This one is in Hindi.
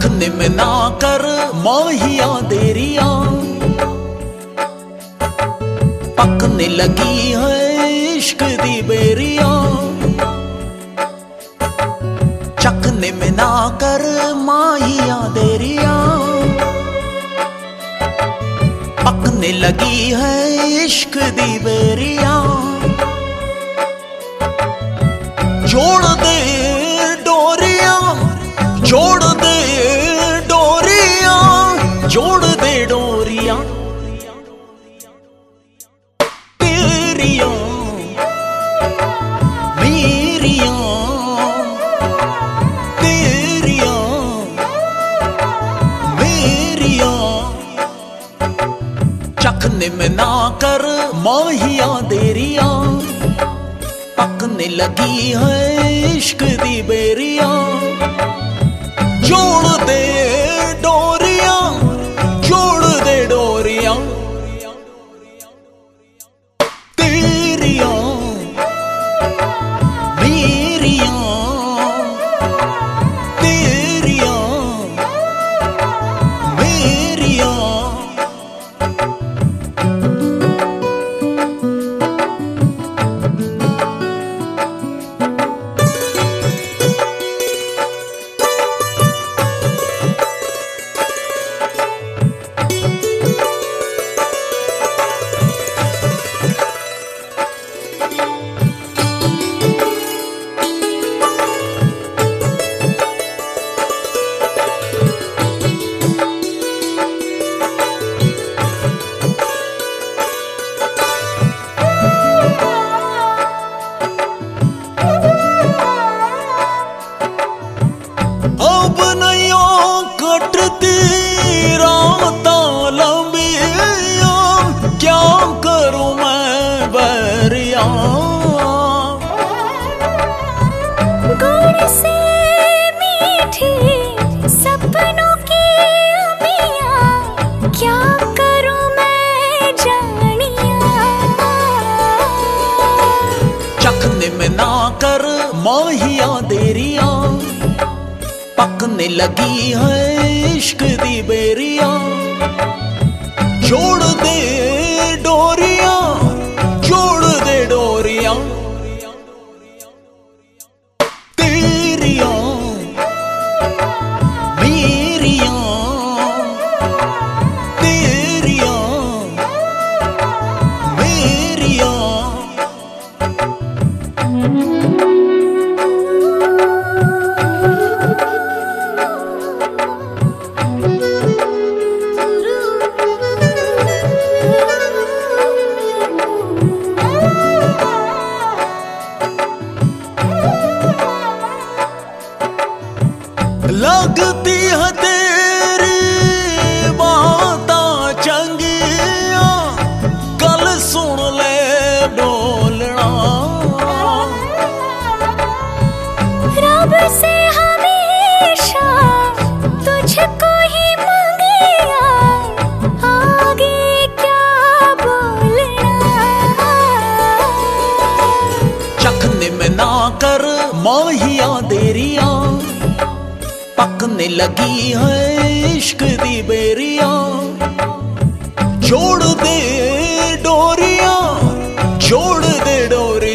चखने में ना कर माहिया देरिया, पकने लगी है इश्क दी बेरिया। चखने में ना कर माहिया देरिया, पकने लगी है इश्क दी बेरिया। जोड़ दे डोरिया, जोड़ दे डोरिया, जोड़ दे डोरिया तेरिया मेरिया, तेरिया मेरिया। चखने में ना कर माहिया देरिया, पकने लगी है इश्क दी बेरिया। जोड़ दे डोरिया, जोड़ दे डोरिया तेरिया मेरिया, तेरिया मेरिया। अब नैया कटती राता लंबिया, क्या करूं मैं बैरिया। गुण से मीठी सपनों की अमियां, क्या करूं मैं जानिया। चखने में ना कर माहिया देरिया, पकने लगी है इश्क दी बेरिया। जोड़ दे डोरिया, जोड़ दे डोरिया तेरिया मेरिया, तेरिया मेरिया। लगती है तेरी बातां चंगिया, कल सुन ले बोलना। रब से हमेशा तुझको ही मांगिया, आगे क्या बोलना। चखने में ना कर माहिया देरिया, पकने लगी है इश्क दी बेरिया। जोड़ दे डोरिया, जोड़ दे डोरिया।